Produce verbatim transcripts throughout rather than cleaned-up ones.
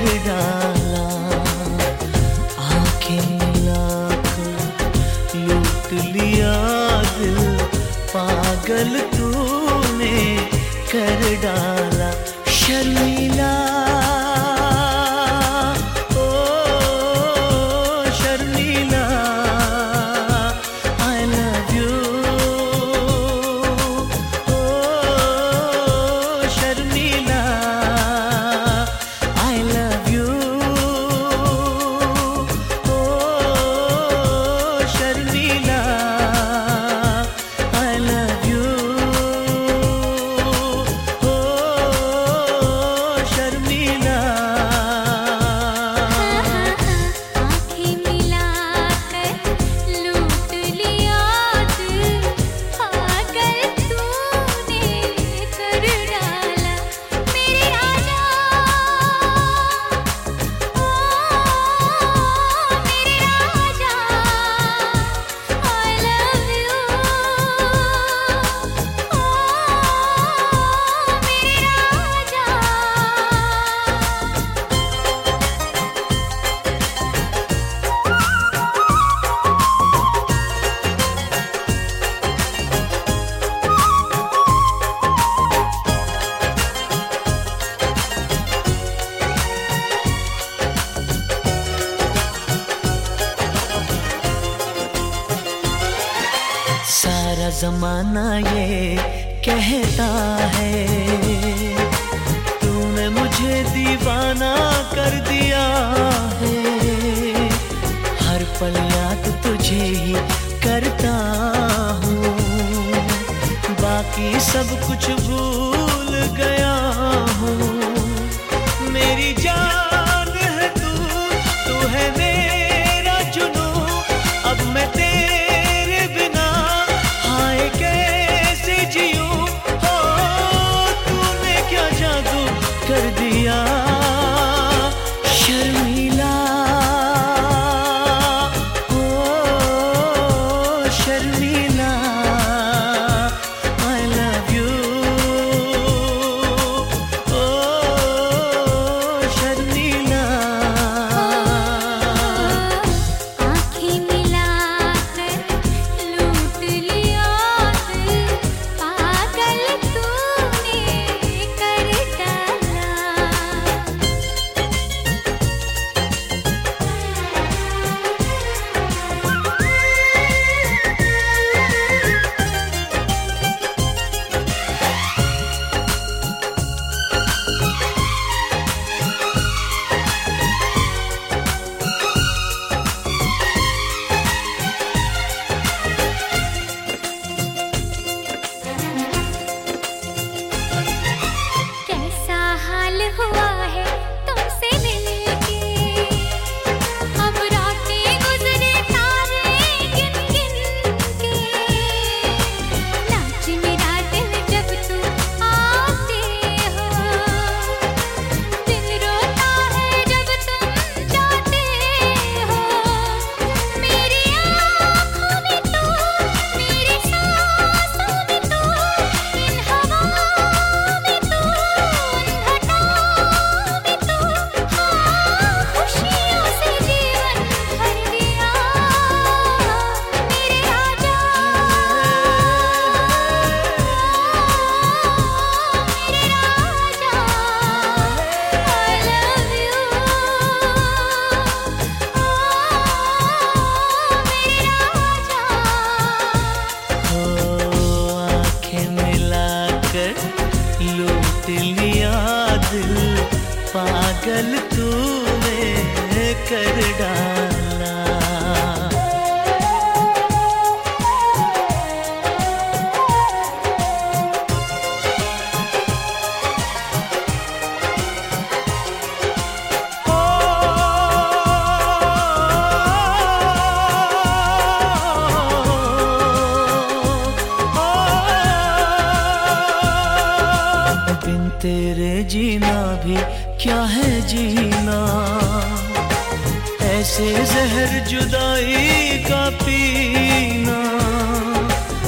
कर डाला। आंखें मिलाकर लूट लिया दिल, पागल तूने कर डाला। शर्मिला ओ शर्मिला, आई लव यू ओ शर्मिला, आई लव यू ओ शर्मिला, आई लव यू ओ शर्मिला। आंखें मिलाकर लूट लिया दिल, पागल तूने कर डाला। मेरे राजा ओ मेरे राजा, आई लव यू ओ मेरे राजा। सारा जमाना ये कहता है तूने मुझे दीवाना कर दिया है। हर पल याद तुझे ही करता हूँ, बाकी सब कुछ भूल गया हूँ। मेरी जान है तू, तू है मेरा जुनू, अब मैं तेरे बिना हाय कैसे जीऊं। हो तूने क्या जादू कर दिया। शर्मिला ओ शर्मिला, आई लव यू ओ शर्मिला। आंखें मिलाकर लूट लिया दिल, पागल तूने कर डाला। कैसा हाल हुआ है तुमसे मिलके, अब रातें गुजरे तारे गिन गिन के। नाच मेरा दिल जब तुम आते हो, दिल रोता है जब तुम जाते हो। मेरी आँखों में तो, मेरी सांसों में तो, इन हवाओं में तो, उन घटाओं में तो, हाँ खुशियों से जीवन भर दिया। मेरे राजा मेरे राजा, आई लव यू ओ मेरे राजा। ओ आंखें मिलाकर लूट लिया दिल, पागल तूने कर डाला। बिन तेरे जीना भी क्या है जीना, ऐसे जहर जुदाई का पीना।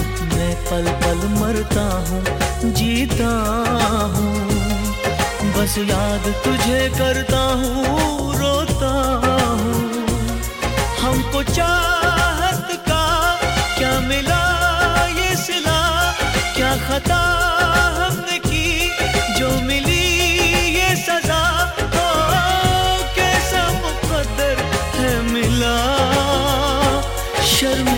पल पल मरता हूँ जीता हूँ, बस बस याद तुझे करता हूँ, रोता हूँ। हमको चाहत का क्या मिला ये सिला, क्या खता हमने की जो मिली ये सजा। ओ कैसा मुकद्दर है मिला, शर्म